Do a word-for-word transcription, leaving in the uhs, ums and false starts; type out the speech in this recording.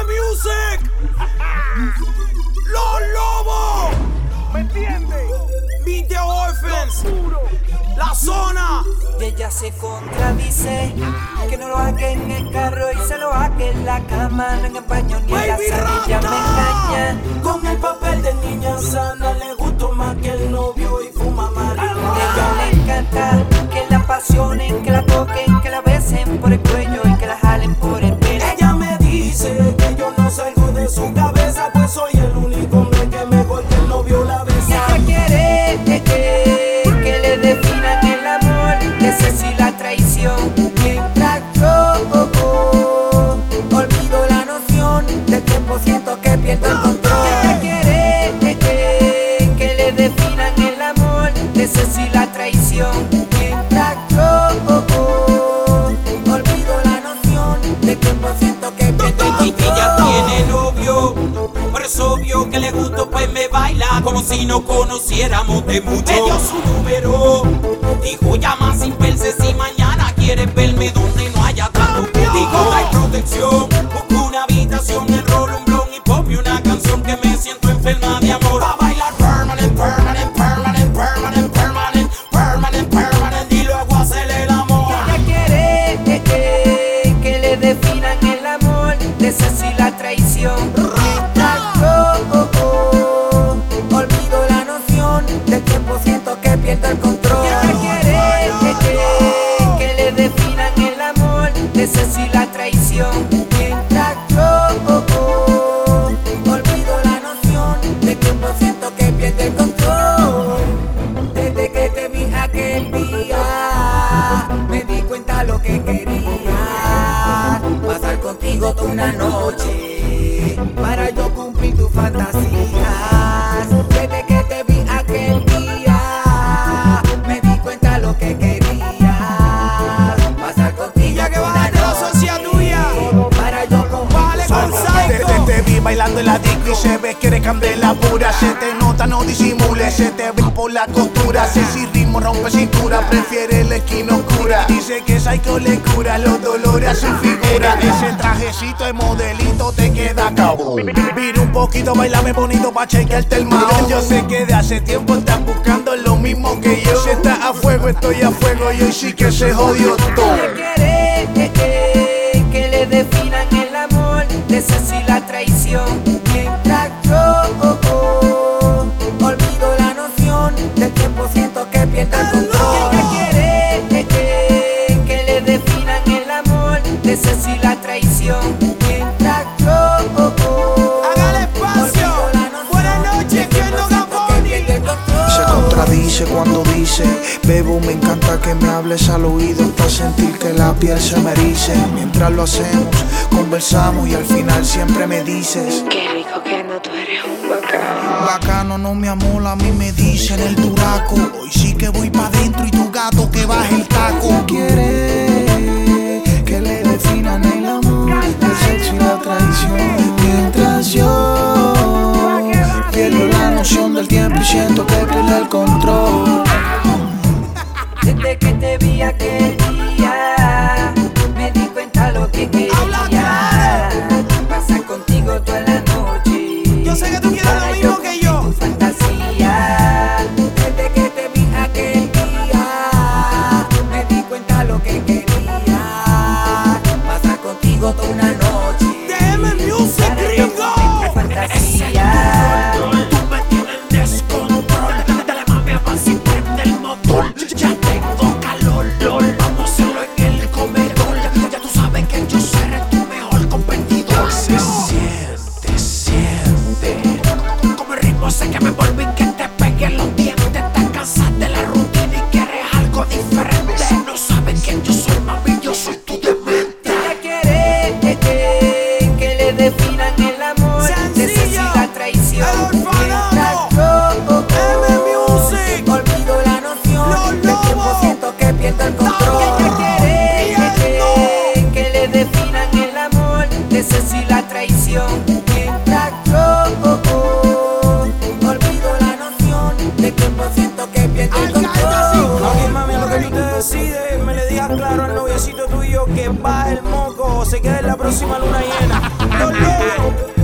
Music. Los Lobos. ¿Me entiendes? Beat the Orphans. La zona. Y ella se contradice, que no lo haga en el carro y se lo haga en la cama, no en el baño ni en la sala. Ella me engaña con el papel de niña sana, le gustó más que el novio y fuma marihuana. A ella le encanta que la apasionen, que la toquen, que la besen por el cuello y que la jalen por el pelo. Ella me dice que yo no salgo de su cabeza, pues soy el único hombre que mejor que el novio la besa. Y ella quiere que, que, que le definan el amor, que ese sí la traición. Mientras yo oh, oh, olvido la noción del tiempo, siento que pierdo el control. Y ella quiere que, que, que le definan el amor, que ese sí la traición. Mientras yo oh, oh, olvido la noción del tiempo, siento que pierdo el control. Ella tiene novio, pero es obvio que le gusto, pues me baila como si no conociéramos de mucho. Me dio su número, dijo llama sin verse si mañana quieres verme donde no haya tanto. Dijo no hay protección, busco una habitación, enrolo un blon y pop y una canción que me siento enferma de amor. Pa' bailar permanent, permanent, permanent, permanent, permanent, permanent, permanent y luego hacer el amor. Ella quiere que, que, que le definan el amor, de esa sí la traición. Mientras yo oh, oh, olvido la noción del tiempo, siento que pierdo el control. Ella quiere que, que, que le definan el amor, de esa sí la traición. Mientras yo oh, oh, olvido la noción del tiempo, siento que pierdo el control. Desde que te vi aquel día, me di cuenta lo que quería, pasar contigo toda una noche, para yo cumplir tus fantasías. Desde que te vi aquel día, me di cuenta lo que quería, pasar contigo Ya que toda baja una de la sociedad tuya, noche, para yo cumplir vale tus con fantasías. Psycho. Te, te vi bailando en la disco y se ve que eres candela pura. Se te nota, no disimules, se te ve por la costura. Sé si ritmo rompe cintura, prefiere la esquina oscura. Dice que Psycho le cura los dolores a su figura. Ese trajecito de modelito te queda cabrón. Mira un poquito, bailame bonito pa' chequearte el maón. Yo sé que de hace tiempo estás buscando lo mismo que yo. Si estás a fuego, estoy a fuego y hoy sí que se jodió todo. Ella quiere que, que, que le definan el amor, de esa sí la traición. Mientras yo oh, oh, olvido la noción del tiempo, siento que pierdo el control. Ella quiere que, que, que le definan el amor, de esa sí la traición. Mientras yo oh, oh, Hágale espacio. olvido la noción Buenas noches, del ¿quién tiempo, no siento que Gaboni? pierdo el control. Se contradice cuando dice: bebo, me encanta que me hables al oído hasta sentir que la piel se me erice. Mientras lo hacemos, conversamos y al final siempre me dices: Qué rico que no, tú eres un bacano. bacano no me amola, a mí me dicen el duraco. Hoy sí que voy pa' dentro y tu gato que baje el taco. Quiere que le definan el amor, el sexo y la traición. Mientras yo pierdo la noción del tiempo y siento que pierdo el control. Desde que te vi aquel día, me di cuenta lo que quería, pasar contigo toda la noche. Yo sé que tú quieres lo para mismo que yo. cumplir tu fantasía. Desde que te vi aquel día, me di cuenta lo que quería, pasar contigo toda una noche. D M Music, para yo gringo. cumplir tu fantasía. Tú me tienes descontrol, dale mami avanza y prende el motor. Ya tengo calor, lol, vamos a hacerlo en el comedor. Ya tú sabes que yo seré tu mejor competidor. Se siente, siente como el ritmo hace que me vuelva y que te pegue los dientes. Estás cansada de la rutina y quieres algo diferente. No sabes que yo soy, mami, yo soy tu demente. Ella quiere que, que loco se queda en la próxima luna llena. Los locos.